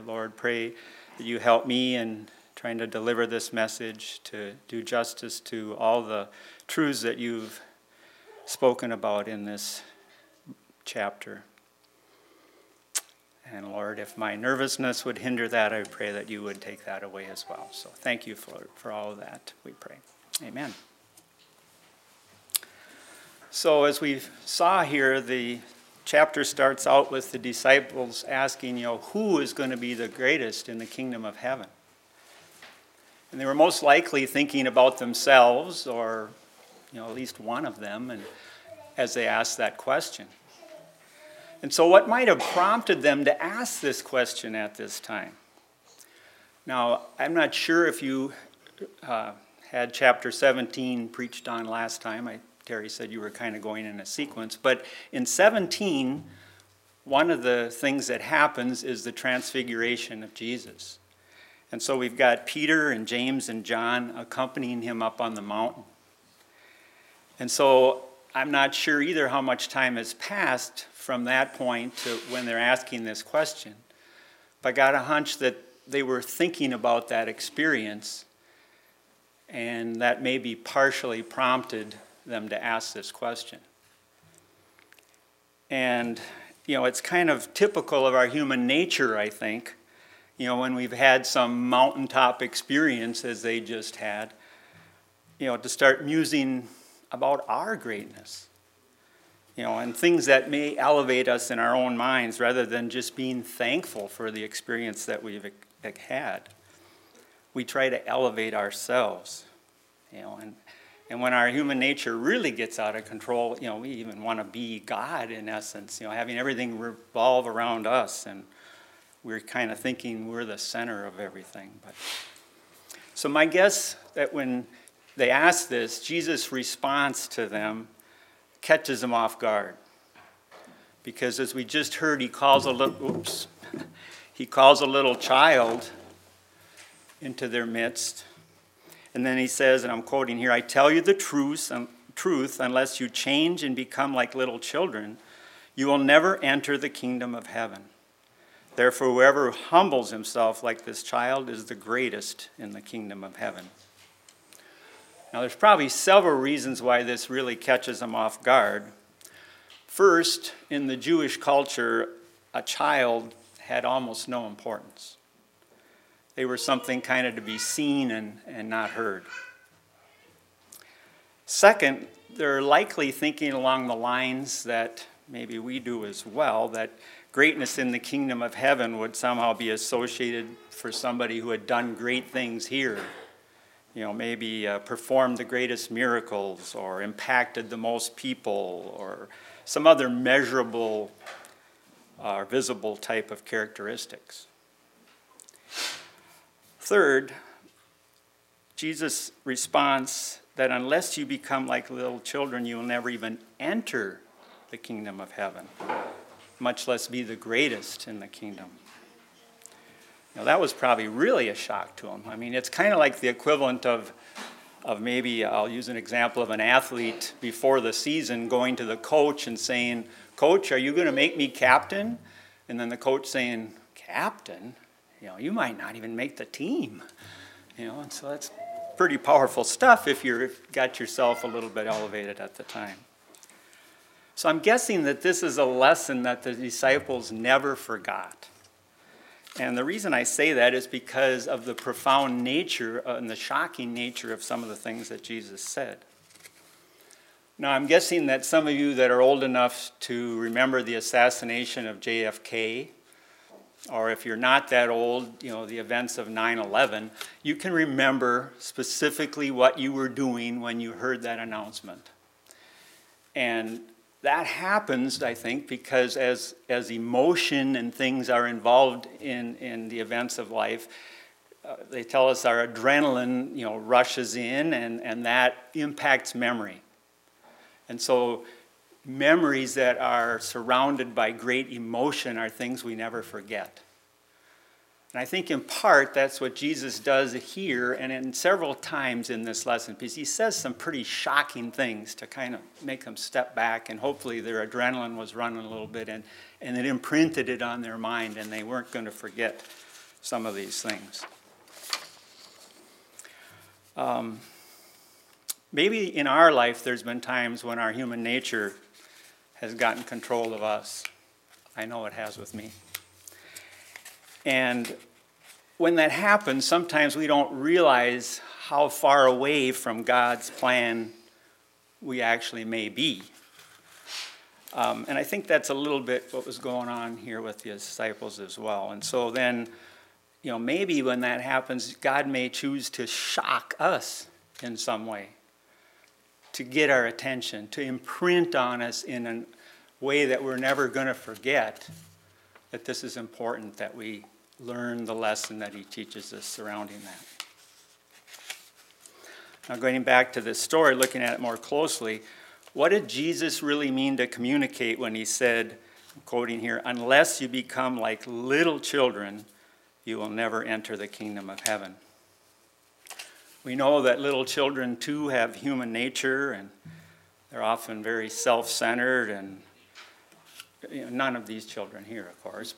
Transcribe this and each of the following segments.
Lord, pray that you help me in trying to deliver this message, to do justice to all the truths that you've spoken about in this chapter. And Lord, if my nervousness would hinder that, I pray that you would take that away as well. So thank you for all of that, we pray. Amen. So as we saw here, the chapter starts out with the disciples asking, who is going to be the greatest in the kingdom of heaven? And they were most likely thinking about themselves, or at least one of them, and as they asked that question. And so what might have prompted them to ask this question at this time? Now, I'm not sure if you had chapter 17 preached on last time. Terry said you were kind of going in a sequence. But in 17, one of the things that happens is the transfiguration of Jesus. And so we've got Peter and James and John accompanying him up on the mountain. And so I'm not sure either how much time has passed from that point to when they're asking this question. But I got a hunch that they were thinking about that experience, and that maybe partially prompted them to ask this question. And, it's kind of typical of our human nature, I think, when we've had some mountaintop experience as they just had, to start musing about our greatness, and things that may elevate us in our own minds rather than just being thankful for the experience that we've had. We try to elevate ourselves, and when our human nature really gets out of control, we even want to be God in essence, having everything revolve around us, and we're kind of thinking we're the center of everything. So my guess that when they ask this, Jesus' response to them catches them off guard. Because as we just heard, he calls a little child into their midst. And then he says, and I'm quoting here, "I tell you the truth, unless you change and become like little children, you will never enter the kingdom of heaven. Therefore, whoever humbles himself like this child is the greatest in the kingdom of heaven." Now, there's probably several reasons why this really catches them off guard. First, in the Jewish culture, a child had almost no importance. They were something kind of to be seen and not heard. Second, they're likely thinking along the lines that maybe we do as well, that greatness in the kingdom of heaven would somehow be associated for somebody who had done great things here. Maybe performed the greatest miracles or impacted the most people or some other measurable or visible type of characteristics. Third, Jesus' response that unless you become like little children, you will never even enter the kingdom of heaven, much less be the greatest in the kingdom. That was probably really a shock to him. I mean, it's kind of like the equivalent of maybe, I'll use an example of an athlete before the season going to the coach and saying, "Coach, are you going to make me captain?" And then the coach saying, "Captain? You might not even make the team." And so that's pretty powerful stuff if you've got yourself a little bit elevated at the time. So I'm guessing that this is a lesson that the disciples never forgot. And the reason I say that is because of the profound nature and the shocking nature of some of the things that Jesus said. Now, I'm guessing that some of you that are old enough to remember the assassination of JFK, or if you're not that old, the events of 9/11, you can remember specifically what you were doing when you heard that announcement. And that happens, I think, because as emotion and things are involved in the events of life, they tell us our adrenaline, rushes in, and that impacts memory. And so memories that are surrounded by great emotion are things we never forget. And I think in part that's what Jesus does here and in several times in this lesson, because he says some pretty shocking things to kind of make them step back, and hopefully their adrenaline was running a little bit and it imprinted it on their mind and they weren't going to forget some of these things. Maybe in our life there's been times when our human nature has gotten control of us. I know it has with me. And when that happens, sometimes we don't realize how far away from God's plan we actually may be. And I think that's a little bit what was going on here with the disciples as well. And so then, maybe when that happens, God may choose to shock us in some way, to get our attention, to imprint on us in a way that we're never going to forget that this is important, that we learn the lesson that he teaches us surrounding that. Now, going back to this story, looking at it more closely, what did Jesus really mean to communicate when he said, I'm quoting here, "Unless you become like little children, you will never enter the kingdom of heaven"? We know that little children, too, have human nature, and they're often very self-centered, and none of these children here, of course,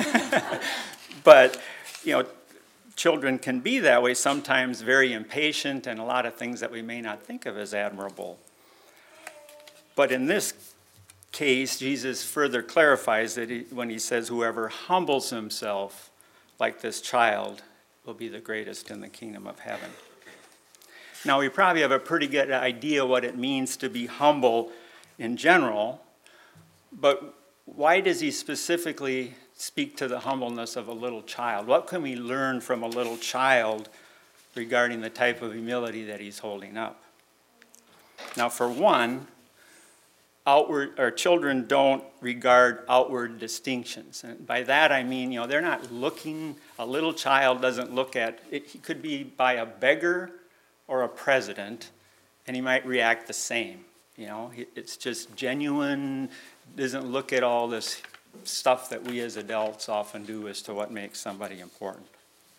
but children can be that way, sometimes very impatient, and a lot of things that we may not think of as admirable. But in this case, Jesus further clarifies that when he says, "Whoever humbles himself like this child will be the greatest in the kingdom of heaven." Now, we probably have a pretty good idea what it means to be humble in general, but why does he specifically speak to the humbleness of a little child? What can we learn from a little child regarding the type of humility that he's holding up? Now, for one, children don't regard outward distinctions. And by that I mean, they're not looking, a little child doesn't look at, he could be by a beggar or a president, and he might react the same. It's just genuine, doesn't look at all this stuff that we as adults often do as to what makes somebody important.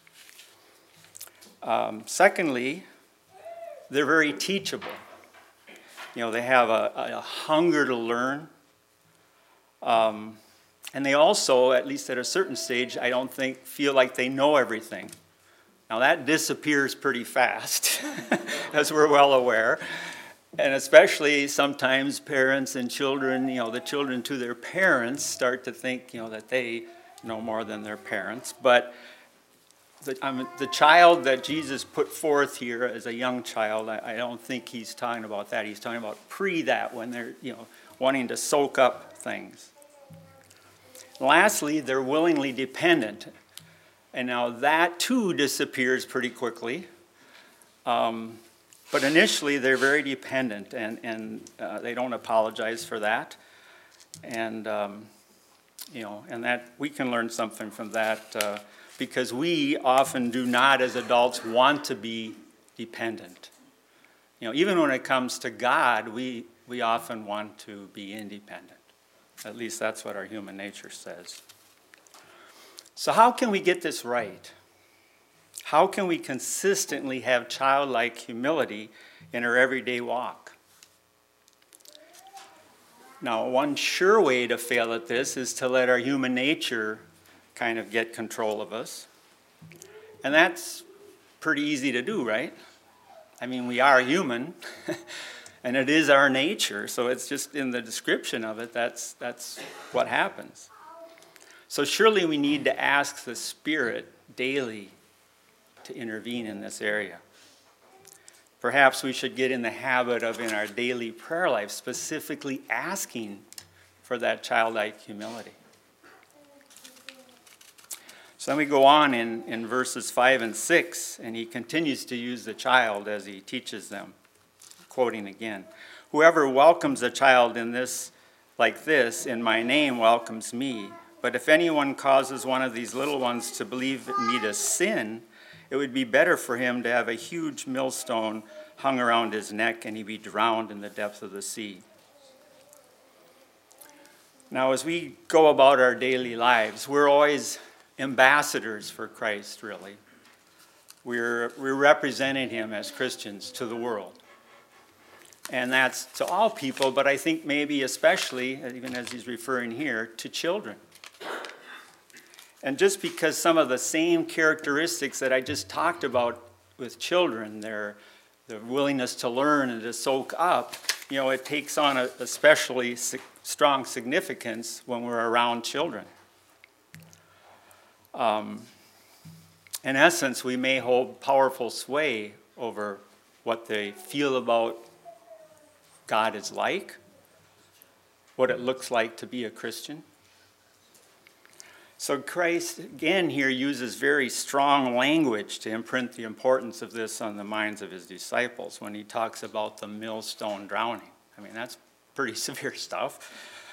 Secondly, they're very teachable. They have a hunger to learn. And they also, at least at a certain stage, I don't think, feel like they know everything. Now that disappears pretty fast, as we're well aware. And especially sometimes parents and children, the children to their parents start to think, that they know more than their parents. But the child that Jesus put forth here as a young child, I don't think he's talking about that. He's talking about that, when they're, wanting to soak up things. Lastly, they're willingly dependent. And now that too disappears pretty quickly. But initially they're very dependent, and they don't apologize for that. And, and that we can learn something from that because we often do not, as adults, want to be dependent. Even when it comes to God, we often want to be independent. At least that's what our human nature says. So how can we get this right? How can we consistently have childlike humility in our everyday walk? Now, one sure way to fail at this is to let our human nature kind of get control of us. And that's pretty easy to do, right? I mean, we are human, and it is our nature, so it's just in the description of it, that's what happens. So surely we need to ask the Spirit daily to intervene in this area. Perhaps we should get in the habit of, in our daily prayer life, specifically asking for that childlike humility. So then we go on in verses 5 and 6, and he continues to use the child as he teaches them. Quoting again, "Whoever welcomes a child like this in my name welcomes me. But if anyone causes one of these little ones to believe me to sin, it would be better for him to have a huge millstone hung around his neck and he be drowned in the depth of the sea." Now, as we go about our daily lives, we're always ambassadors for Christ, really. We're representing him as Christians to the world. And that's to all people, but I think maybe especially, even as he's referring here, to children. And just because some of the same characteristics that I just talked about with children, their willingness to learn and to soak up, it takes on a especially strong significance when we're around children. In essence, we may hold powerful sway over what they feel about God is like, what it looks like to be a Christian. So Christ, again, here uses very strong language to imprint the importance of this on the minds of his disciples when he talks about the millstone drowning. I mean, that's pretty severe stuff.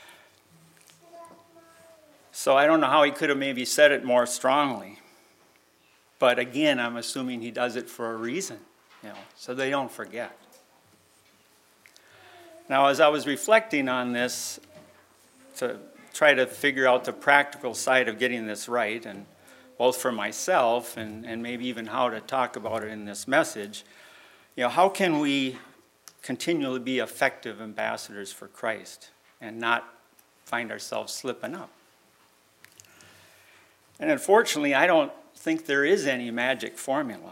So I don't know how he could have maybe said it more strongly. But again, I'm assuming he does it for a reason, so they don't forget. Now, as I was reflecting on this to try to figure out the practical side of getting this right, and both for myself and maybe even how to talk about it in this message, how can we continually be effective ambassadors for Christ and not find ourselves slipping up? And unfortunately, I don't think there is any magic formula.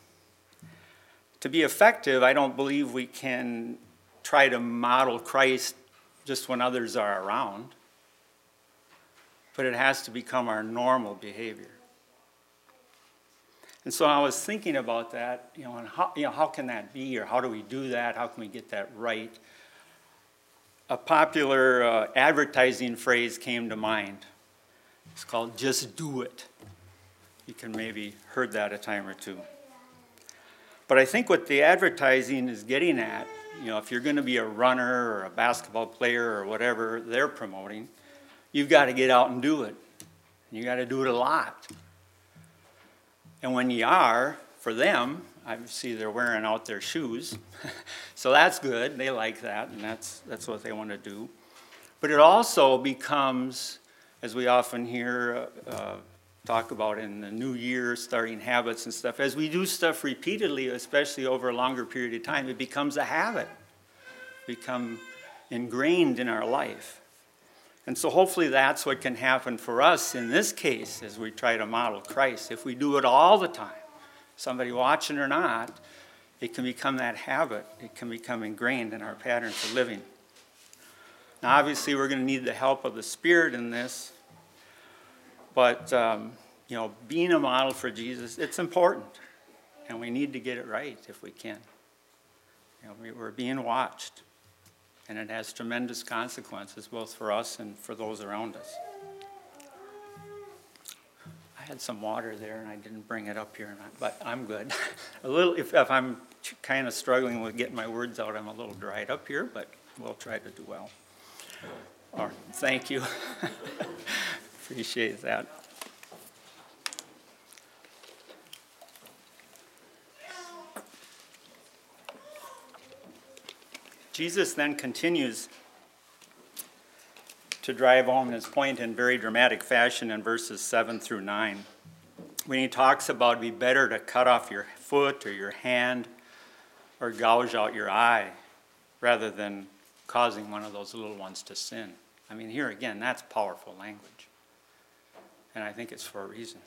To be effective, I don't believe we can try to model Christ just when others are around, but it has to become our normal behavior. And so I was thinking about that, and how can that be, or how do we do that? How can we get that right? A popular advertising phrase came to mind. It's called "just do it." You can maybe heard that a time or two. But I think what the advertising is getting at, if you're going to be a runner or a basketball player or whatever they're promoting, you've got to get out and do it. You got to do it a lot. And when you are, for them, obviously they're wearing out their shoes. So that's good. They like that, and that's what they want to do. But it also becomes, as we often hear talk about in the new year, starting habits and stuff, as we do stuff repeatedly, especially over a longer period of time, it becomes a habit, become ingrained in our life. And so hopefully that's what can happen for us in this case as we try to model Christ. If we do it all the time, somebody watching or not, it can become that habit. It can become ingrained in our patterns of living. Now obviously we're going to need the help of the Spirit in this. But, being a model for Jesus, it's important. And we need to get it right if we can. We're being watched. And it has tremendous consequences, both for us and for those around us. I had some water there, and I didn't bring it up here, but I'm good. If I'm kind of struggling with getting my words out, I'm a little dried up here, but we'll try to do well. All right, thank you. Appreciate that. Jesus then continues to drive home his point in very dramatic fashion in verses 7 through 9. When he talks about it'd be better to cut off your foot or your hand or gouge out your eye rather than causing one of those little ones to sin. I mean, here again, that's powerful language. And I think it's for a reason.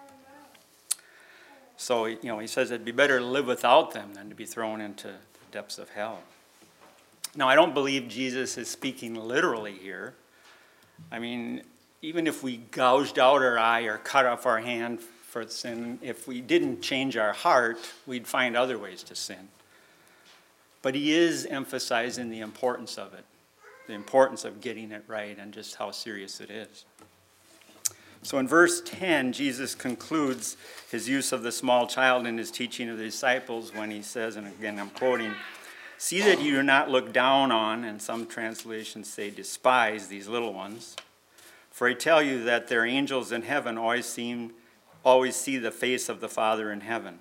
So, he says it'd be better to live without them than to be thrown into the depths of hell. Now, I don't believe Jesus is speaking literally here. I mean, even if we gouged out our eye or cut off our hand for sin, if we didn't change our heart, we'd find other ways to sin. But he is emphasizing the importance of it, the importance of getting it right, and just how serious it is. So in verse 10, Jesus concludes his use of the small child in his teaching of the disciples when he says, and again I'm quoting, "See that you do not look down on," and some translations say despise, "these little ones. For I tell you that their angels in heaven always see the face of the Father in heaven."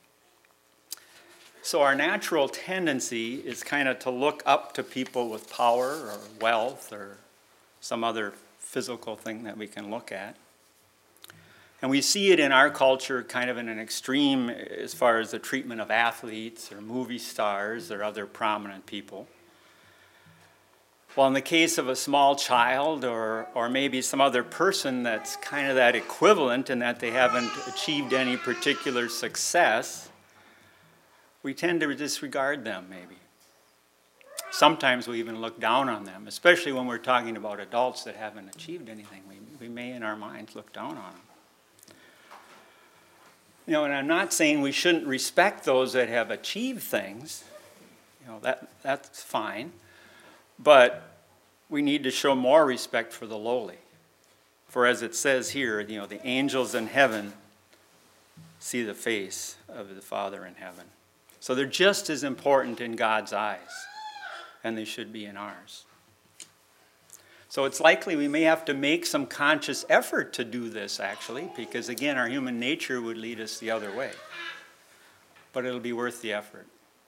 So our natural tendency is kind of to look up to people with power or wealth or some other physical thing that we can look at. And we see it in our culture kind of in an extreme as far as the treatment of athletes or movie stars or other prominent people. Well, in the case of a small child or maybe some other person that's kind of that equivalent in that they haven't achieved any particular success, we tend to disregard them maybe. Sometimes we even look down on them, especially when we're talking about adults that haven't achieved anything. We may in our minds look down on them. You know, and I'm not saying we shouldn't respect those that have achieved things. You know, that's fine. But we need to show more respect for the lowly. For as it says here, you know, the angels in heaven see the face of the Father in heaven. So they're just as important in God's eyes, and they should be in ours. So it's likely we may have to make some conscious effort to do this, actually, because, again, our human nature would lead us the other way. But it'll be worth the effort.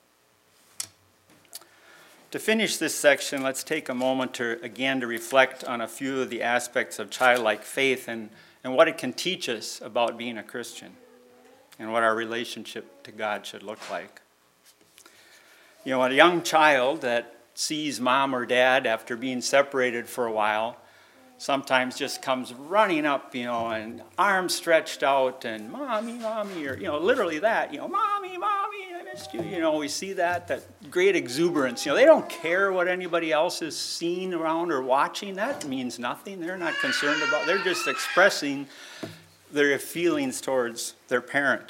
To finish this section, let's take a moment to reflect on a few of the aspects of childlike faith and what it can teach us about being a Christian and what our relationship to God should look like. You know, a young child that sees mom or dad after being separated for a while sometimes just comes running up, you know, and arms stretched out and mommy, mommy, or, you know, literally that, you know, mommy, mommy, I missed you. You know, we see that great exuberance. You know, they don't care what anybody else is seeing around or watching. That means nothing. They're not concerned about, they're just expressing their feelings towards their parent.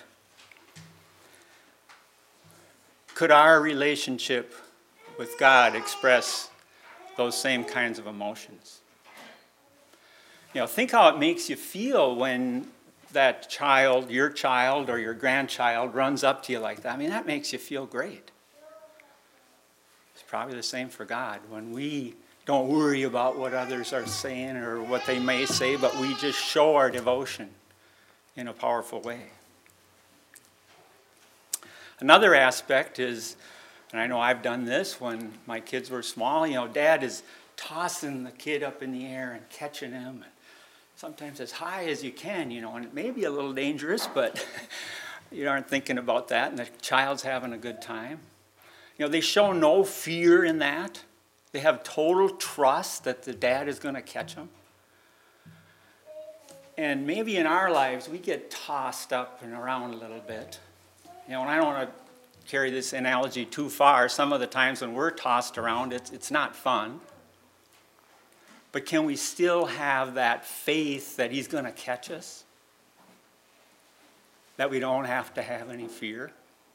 Could our relationship with God express those same kinds of emotions? You know, think how it makes you feel when that child, your child or your grandchild, runs up to you like that. I mean, that makes you feel great. It's probably the same for God. When we don't worry about what others are saying or what they may say, but we just show our devotion in a powerful way. Another aspect is, and I know I've done this when my kids were small, you know, Dad is tossing the kid up in the air and catching him, and sometimes as high as you can, you know, and it may be a little dangerous, but you aren't thinking about that, and the child's having a good time. You know, they show no fear in that. They have total trust that the dad is going to catch them. And maybe in our lives, we get tossed up and around a little bit. You know, and I don't want to carry this analogy too far. Some of the times when we're tossed around, it's not fun. But can we still have that faith that he's going to catch us? That we don't have to have any fear?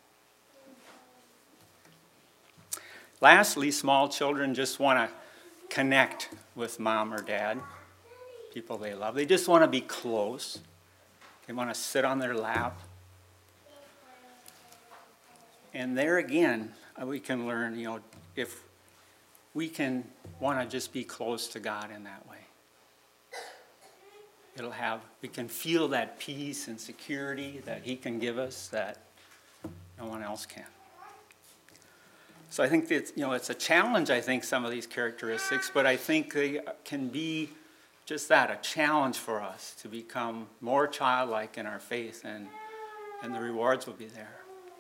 Lastly, small children just want to connect with mom or dad, people they love. They just want to be close. They want to sit on their lap. And there again, we can learn, you know, if we can want to just be close to God in that way. We can feel that peace and security that he can give us that no one else can. So I think that, you know, it's a challenge, I think, some of these characteristics, but I think they can be just that, a challenge for us to become more childlike in our faith, and the rewards will be there.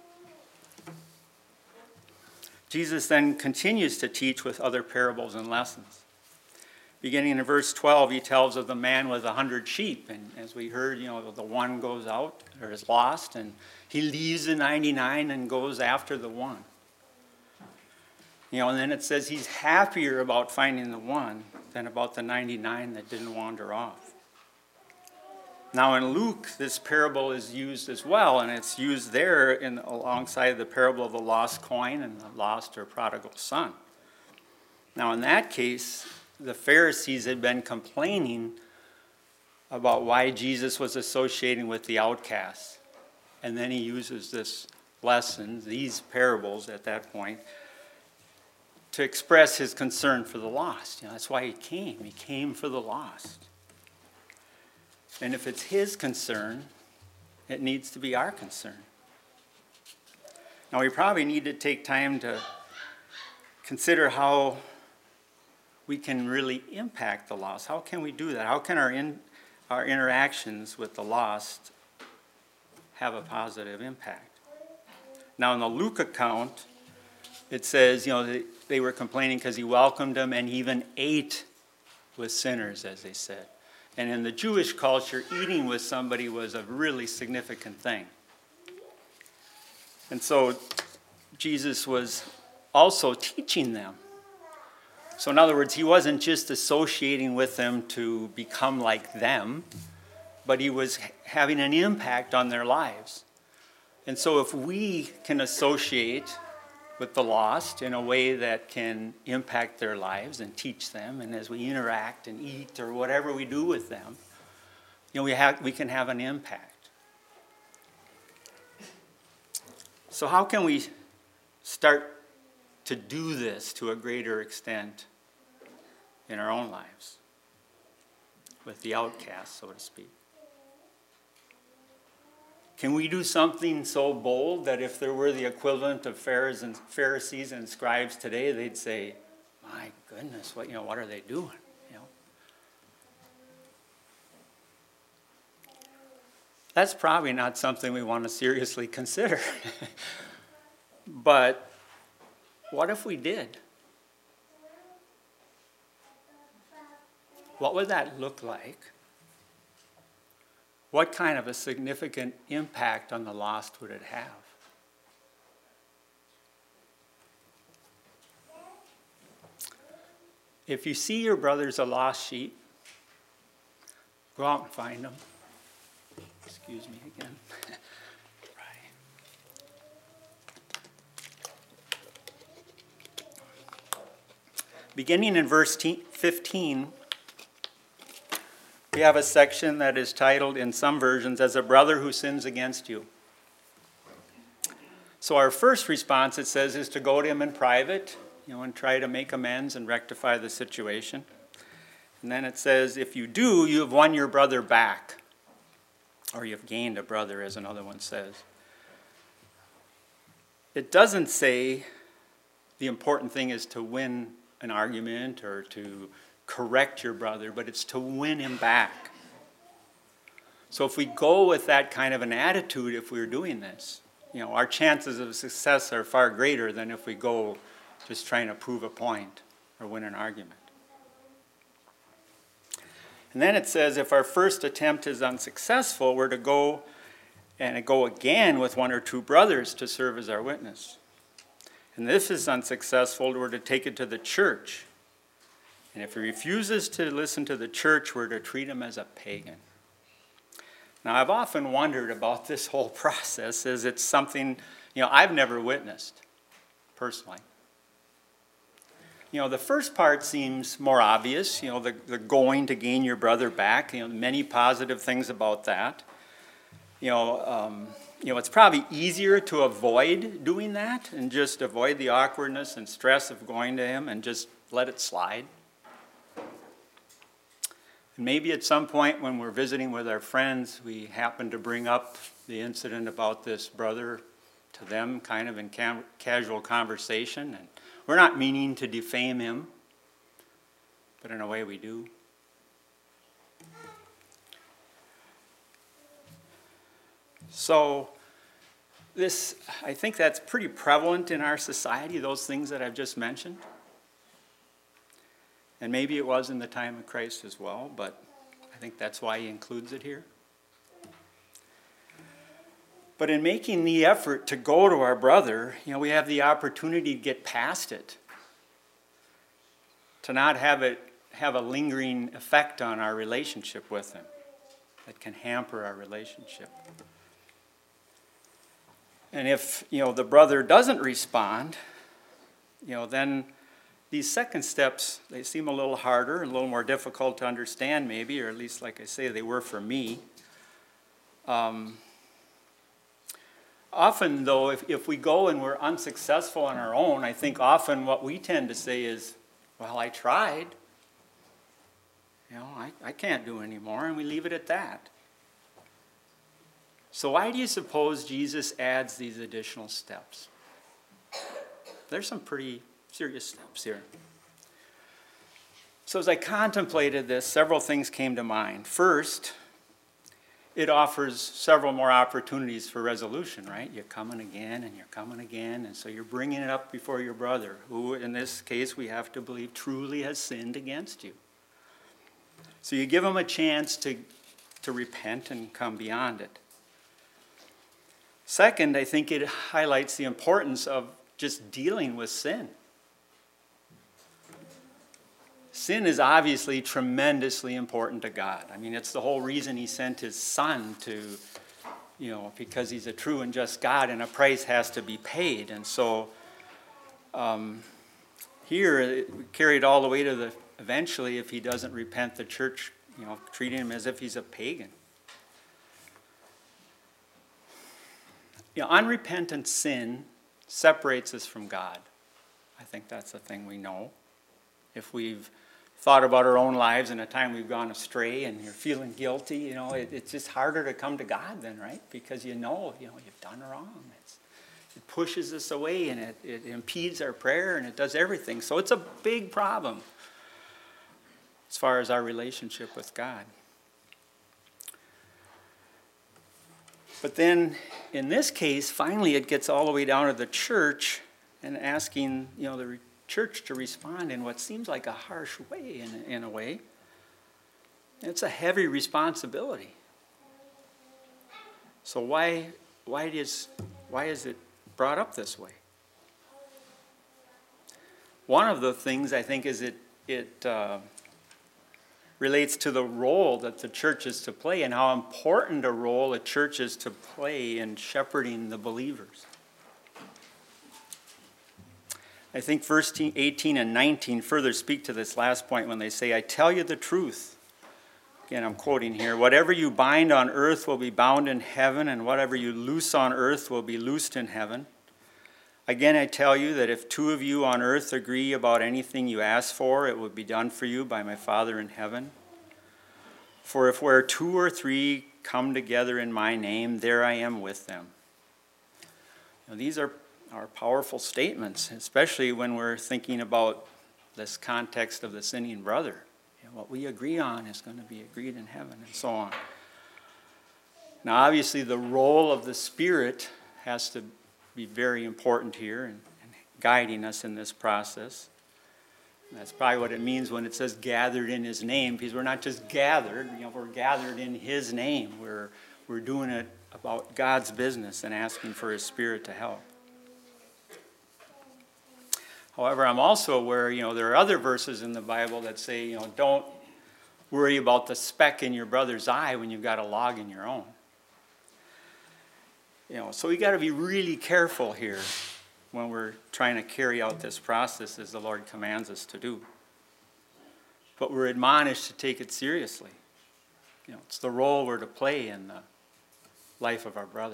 Jesus then continues to teach with other parables and lessons. Beginning in verse 12, he tells of the man with 100 sheep. And as we heard, you know, the one goes out or is lost, and he leaves the 99 and goes after the one. You know, and then it says he's happier about finding the one than about the 99 that didn't wander off. Now in Luke, this parable is used as well, and it's used there alongside the parable of the lost coin and the lost or prodigal son. Now in that case, the Pharisees had been complaining about why Jesus was associating with the outcasts. And then he uses this lesson, these parables at that point, to express his concern for the lost. You know, that's why he came. He came for the lost. And if it's his concern, it needs to be our concern. Now, we probably need to take time to consider how we can really impact the lost. How can we do that? How can our interactions with the lost have a positive impact? Now, in the Luke account, it says, they were complaining because he welcomed them and even ate with sinners, as they said. And in the Jewish culture, eating with somebody was a really significant thing. And so Jesus was also teaching them. So in other words, he wasn't just associating with them to become like them, but he was having an impact on their lives. And so if we can associate with the lost in a way that can impact their lives and teach them, and as we interact and eat or whatever we do with them, we can have an impact. So how can we start to do this to a greater extent in our own lives with the outcast, so to speak? Can we do something so bold that if there were the equivalent of Pharisees and scribes today, they'd say, "My goodness, what are they doing?" That's probably not something we want to seriously consider. But what if we did? What would that look like? What kind of a significant impact on the lost would it have? If you see your brother's a lost sheep, go out and find him. Excuse me again. Beginning in verse 15, we have a section that is titled in some versions as "A Brother Who Sins Against You." So our first response, it says, is to go to him in private, and try to make amends and rectify the situation. And then it says, if you do, you have won your brother back. Or you have gained a brother, as another one says. It doesn't say the important thing is to win an argument or to correct your brother, but it's to win him back. So if we go with that kind of an attitude, if we're doing this, our chances of success are far greater than if we go just trying to prove a point or win an argument. And then it says if our first attempt is unsuccessful, we're to go again with one or two brothers to serve as our witness. And if this is unsuccessful, we're to take it to the church. And if he refuses to listen to the church, we're to treat him as a pagan. Now, I've often wondered about this whole process, as it's something, I've never witnessed personally. The first part seems more obvious, the going to gain your brother back, many positive things about that. It's probably easier to avoid doing that and just avoid the awkwardness and stress of going to him and just let it slide. And maybe at some point when we're visiting with our friends, we happen to bring up the incident about this brother to them kind of in casual conversation. And we're not meaning to defame him, but in a way we do. So I think that's pretty prevalent in our society, those things that I've just mentioned. And maybe it was in the time of Christ as well, but I think that's why he includes it here. But in making the effort to go to our brother, we have the opportunity to get past it, to not have it have a lingering effect on our relationship with him that can hamper our relationship. And if, the brother doesn't respond, then these second steps, they seem a little harder, a little more difficult to understand maybe, or at least, like I say, they were for me. Often, though, if we go and we're unsuccessful on our own, I think often what we tend to say is, well, I tried. I can't do anymore, and we leave it at that. So why do you suppose Jesus adds these additional steps? There's some pretty serious steps here. So as I contemplated this, several things came to mind. First, it offers several more opportunities for resolution, right? You're coming again and you're coming again, and so you're bringing it up before your brother, who in this case we have to believe truly has sinned against you. So you give him a chance to repent and come beyond it. Second, I think it highlights the importance of just dealing with sin. Sin is obviously tremendously important to God. I mean, it's the whole reason he sent his son to, because he's a true and just God, and a price has to be paid. And so here, it carried all the way to eventually, if he doesn't repent, the church, treating him as if he's a pagan. Unrepentant sin separates us from God. I think that's the thing we know. If we've thought about our own lives in a time we've gone astray and you're feeling guilty, it's just harder to come to God then, right? Because you've done wrong. It pushes us away and it impedes our prayer and it does everything. So it's a big problem as far as our relationship with God. But then, in this case, finally it gets all the way down to the church and asking, the church to respond in what seems like a harsh way, in a way. It's a heavy responsibility. So why is it brought up this way? One of the things I think is it relates to the role that the church is to play and how important a role a church is to play in shepherding the believers. I think verse 18 and 19 further speak to this last point when they say, I tell you the truth. Again, I'm quoting here. Whatever you bind on earth will be bound in heaven, and whatever you loose on earth will be loosed in heaven. Again, I tell you that if two of you on earth agree about anything you ask for, it will be done for you by my Father in heaven. For if where 2 or 3 come together in my name, there I am with them. These are powerful statements, especially when we're thinking about this context of the sinning brother. What we agree on is going to be agreed in heaven, and so on. Now, obviously, the role of the Spirit has to be very important here in guiding us in this process. And that's probably what it means when it says gathered in his name, because we're not just gathered, we're gathered in his name. We're doing it about God's business and asking for his Spirit to help. However, I'm also aware, there are other verses in the Bible that say, don't worry about the speck in your brother's eye when you've got a log in your own. So we got to be really careful here when we're trying to carry out this process as the Lord commands us to do. But we're admonished to take it seriously. It's the role we're to play in the life of our brother.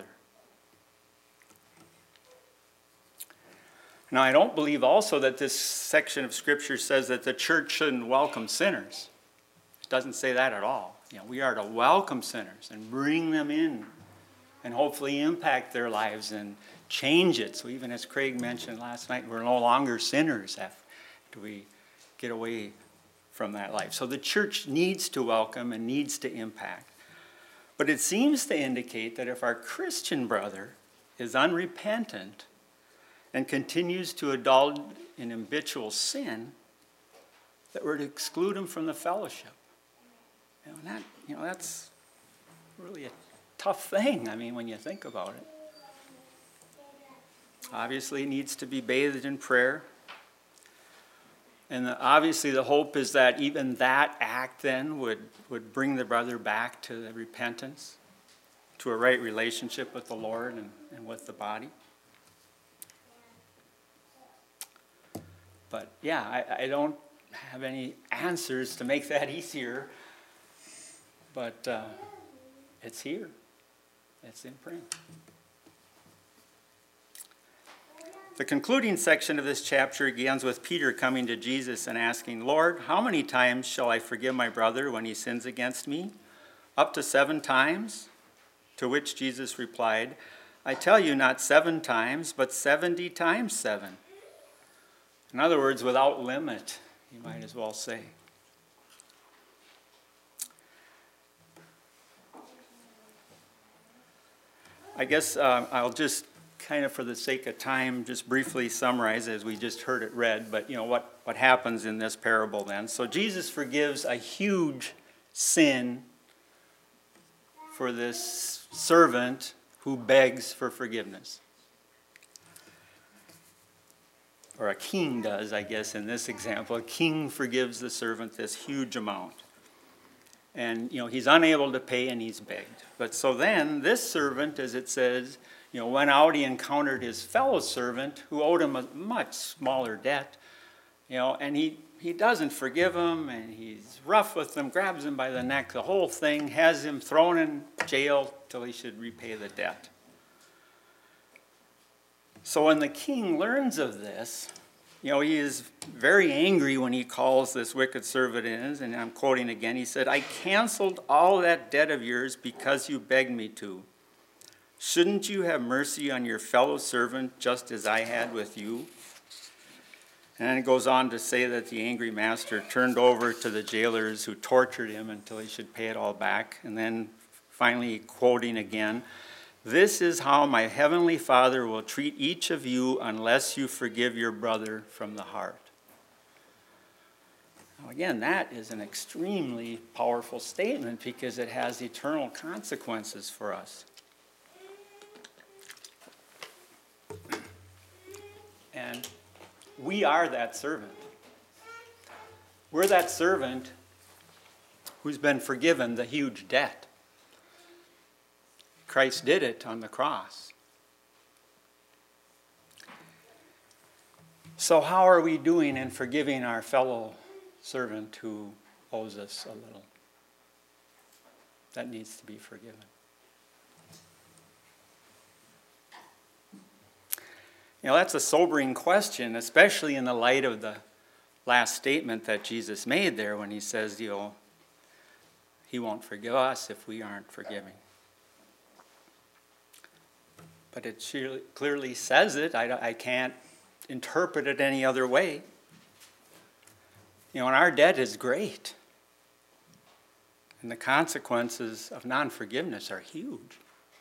Now, I don't believe also that this section of Scripture says that the church shouldn't welcome sinners. It doesn't say that at all. We are to welcome sinners and bring them in and hopefully impact their lives and change it. So even as Craig mentioned last night, we're no longer sinners after we get away from that life. So the church needs to welcome and needs to impact. But it seems to indicate that if our Christian brother is unrepentant and continues to indulge in habitual sin, that we're to exclude him from the fellowship. That's really a tough thing, when you think about it. Obviously, it needs to be bathed in prayer. And obviously, the hope is that even that act then would bring the brother back to the repentance, to a right relationship with the Lord and with the body. But I don't have any answers to make that easier. But it's here. It's in print. The concluding section of this chapter begins with Peter coming to Jesus and asking, Lord, how many times shall I forgive my brother when he sins against me? Up to 7 times? To which Jesus replied, I tell you, not 7 times, but 70 times 7. In other words, without limit, you might as well say. I guess I'll just kind of, for the sake of time, just briefly summarize as we just heard it read, but what happens in this parable then. So Jesus forgives a huge sin for this servant who begs for forgiveness. Or a king does, I guess, in this example. A king forgives the servant this huge amount. And, he's unable to pay and he's begged. But so then this servant, as it says, went out, he encountered his fellow servant who owed him a much smaller debt, and he doesn't forgive him, and he's rough with him, grabs him by the neck, the whole thing, has him thrown in jail till he should repay the debt. So when the king learns of this, he is very angry when he calls this wicked servant in, and I'm quoting again, he said, "I canceled all that debt of yours because you begged me to. Shouldn't you have mercy on your fellow servant just as I had with you?" And then it goes on to say that the angry master turned over to the jailers who tortured him until he should pay it all back. And then finally quoting again, "This is how my heavenly Father will treat each of you unless you forgive your brother from the heart." Now again, that is an extremely powerful statement because it has eternal consequences for us. And we are that servant. We're that servant who's been forgiven the huge debt. Christ did it on the cross. So how are we doing in forgiving our fellow servant who owes us a little? That needs to be forgiven. That's a sobering question, especially in the light of the last statement that Jesus made there when he says, he won't forgive us if we aren't forgiving. But it clearly says it. I can't interpret it any other way. And our debt is great. And the consequences of non-forgiveness are huge.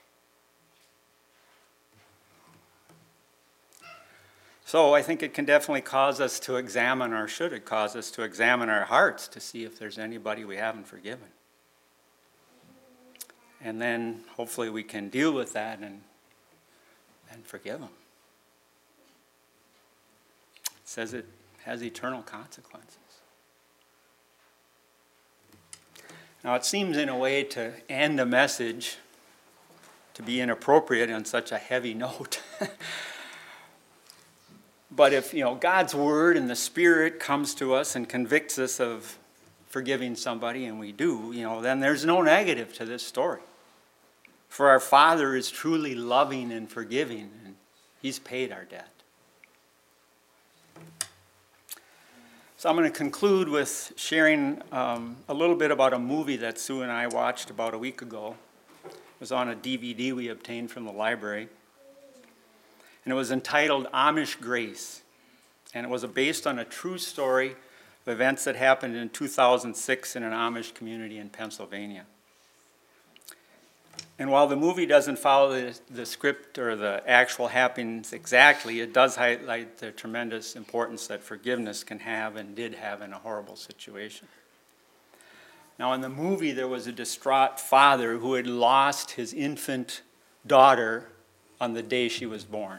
So I think it can definitely cause us to examine, or should it cause us to examine our hearts to see if there's anybody we haven't forgiven. And then hopefully we can deal with that and forgive them. It says it has eternal consequences. Now it seems in a way to end a message to be inappropriate on such a heavy note. But if, God's word and the Spirit comes to us and convicts us of forgiving somebody, and we do, then there's no negative to this story. For our Father is truly loving and forgiving, and He's paid our debt. So I'm going to conclude with sharing a little bit about a movie that Sue and I watched about a week ago. It was on a DVD we obtained from the library. And it was entitled Amish Grace. And it was based on a true story of events that happened in 2006 in an Amish community in Pennsylvania. And while the movie doesn't follow the script or the actual happenings exactly, it does highlight the tremendous importance that forgiveness can have and did have in a horrible situation. Now, in the movie, there was a distraught father who had lost his infant daughter on the day she was born.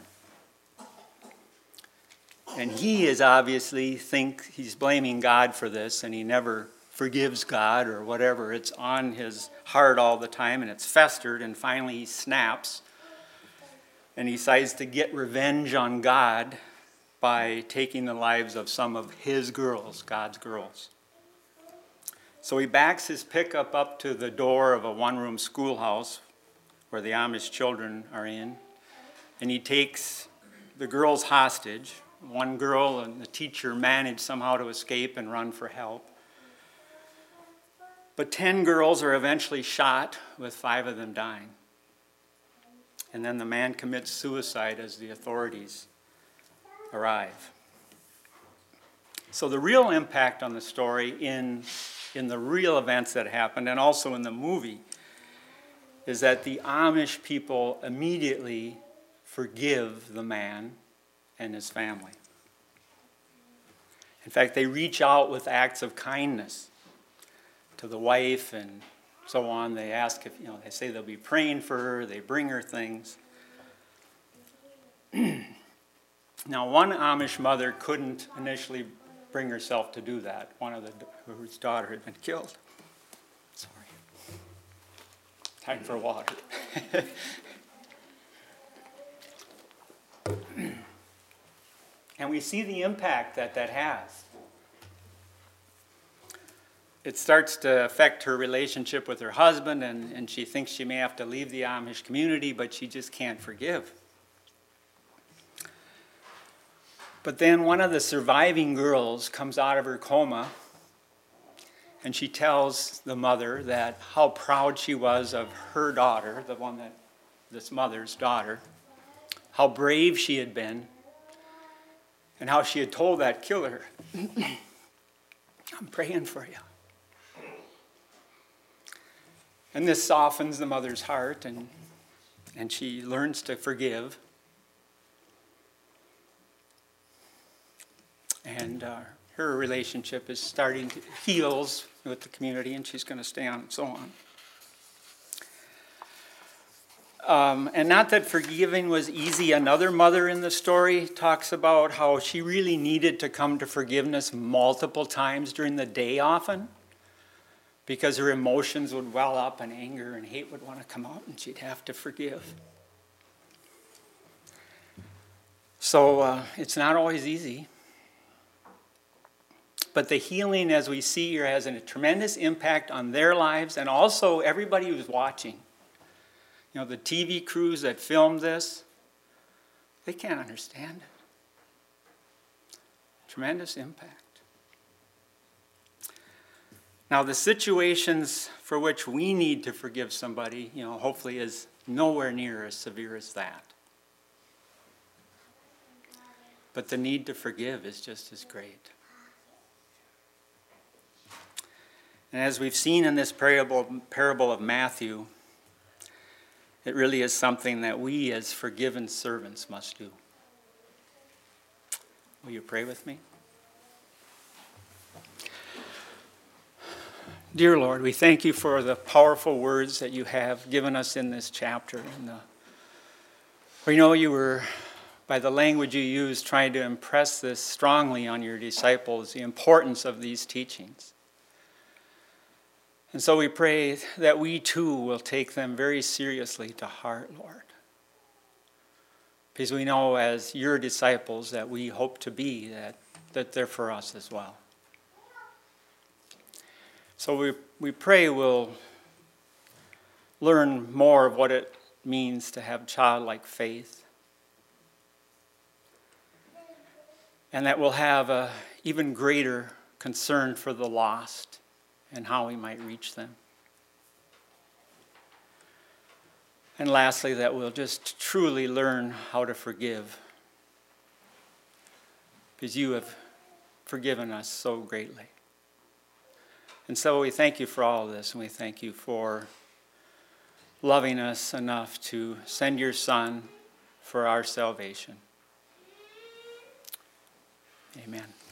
And he is obviously he's blaming God for this, and he never forgives God or whatever. It's on his heart all the time, and it's festered, and finally he snaps, and he decides to get revenge on God by taking the lives of some of his girls, God's girls. So he backs his pickup up to the door of a one-room schoolhouse where the Amish children are in, and he takes the girls hostage. One girl and the teacher manage somehow to escape and run for help. But 10 girls are eventually shot, with 5 of them dying. And then the man commits suicide as the authorities arrive. So the real impact on the story in the real events that happened, and also in the movie, is that the Amish people immediately forgive the man and his family. In fact, they reach out with acts of kindness to the wife and so on. They ask if, they say they'll be praying for her, they bring her things. Now, one Amish mother couldn't initially bring herself to do that, whose daughter had been killed. Sorry. Time for water. And we see the impact that has. It starts to affect her relationship with her husband, and she thinks she may have to leave the Amish community, but she just can't forgive. But then one of the surviving girls comes out of her coma, and she tells the mother that how proud she was of her daughter, this mother's daughter, how brave she had been, and how she had told that killer, I'm praying for you. And this softens the mother's heart, and she learns to forgive. And her relationship is starting to heal with the community, and she's going to stay on and so on. And not that forgiving was easy. Another mother in the story talks about how she really needed to come to forgiveness multiple times during the day often, because her emotions would well up and anger and hate would want to come out, and she'd have to forgive. So it's not always easy. But the healing, as we see here, has a tremendous impact on their lives and also everybody who's watching. The TV crews that filmed this, they can't understand it. Tremendous impact. Now, the situations for which we need to forgive somebody, hopefully is nowhere near as severe as that. But the need to forgive is just as great. And as we've seen in this parable of Matthew, it really is something that we as forgiven servants must do. Will you pray with me? Dear Lord, we thank you for the powerful words that you have given us in this chapter. We know you were, by the language you used, trying to impress this strongly on your disciples, the importance of these teachings. And so we pray that we too will take them very seriously to heart, Lord. Because we know as your disciples that we hope to be, that they're for us as well. So we pray we'll learn more of what it means to have childlike faith. And that we'll have an even greater concern for the lost and how we might reach them. And lastly, that we'll just truly learn how to forgive, because you have forgiven us so greatly. And so we thank you for all of this, and we thank you for loving us enough to send your Son for our salvation. Amen.